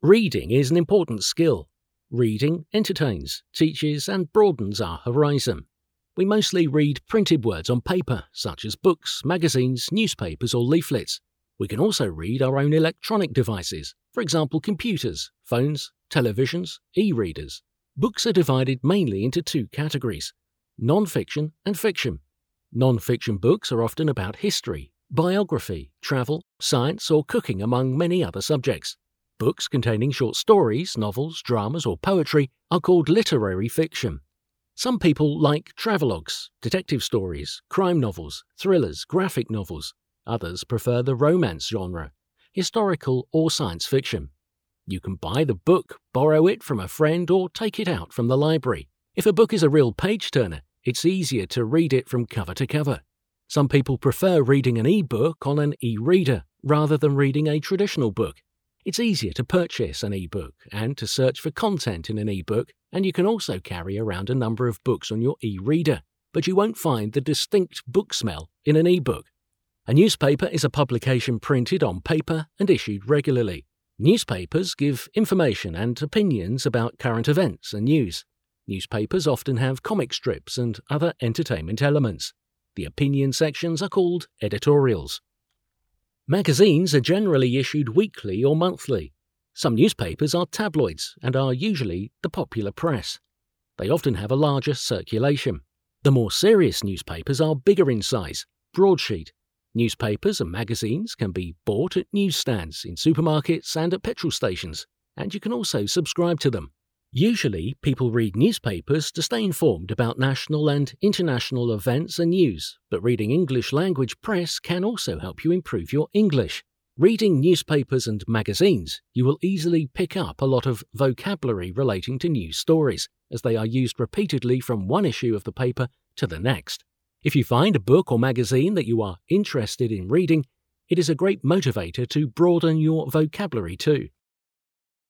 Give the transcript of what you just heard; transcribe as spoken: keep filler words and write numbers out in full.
Reading is an important skill. Reading entertains, teaches, and broadens our horizon. We mostly read printed words on paper, such as books, magazines, newspapers, or leaflets. We can also read our own electronic devices, for example computers, phones, televisions, e-readers. Books are divided mainly into two categories: non-fiction and fiction. Non-fiction books are often about history, biography, travel, science, or cooking, among many other subjects. Books containing short stories, novels, dramas, or poetry are called literary fiction. Some people like travelogues, detective stories, crime novels, thrillers, graphic novels. Others prefer the romance genre, historical or science fiction. You can buy the book, borrow it from a friend, or take it out from the library. If a book is a real page-turner, it's easier to read it from cover to cover. Some people prefer reading an e-book on an e-reader rather than reading a traditional book. It's easier to purchase an e-book and to search for content in an e-book, and you can also carry around a number of books on your e-reader, but you won't find the distinct book smell in an e-book. A newspaper is a publication printed on paper and issued regularly. Newspapers give information and opinions about current events and news. Newspapers often have comic strips and other entertainment elements. The opinion sections are called editorials. Magazines are generally issued weekly or monthly. Some newspapers are tabloids and are usually the popular press. They often have a larger circulation. The more serious newspapers are bigger in size, broadsheet. Newspapers and magazines can be bought at newsstands, in supermarkets, and at petrol stations, and you can also subscribe to them. Usually, people read newspapers to stay informed about national and international events and news, but reading English language press can also help you improve your English. Reading newspapers and magazines, you will easily pick up a lot of vocabulary relating to news stories, as they are used repeatedly from one issue of the paper to the next. If you find a book or magazine that you are interested in reading, it is a great motivator to broaden your vocabulary too.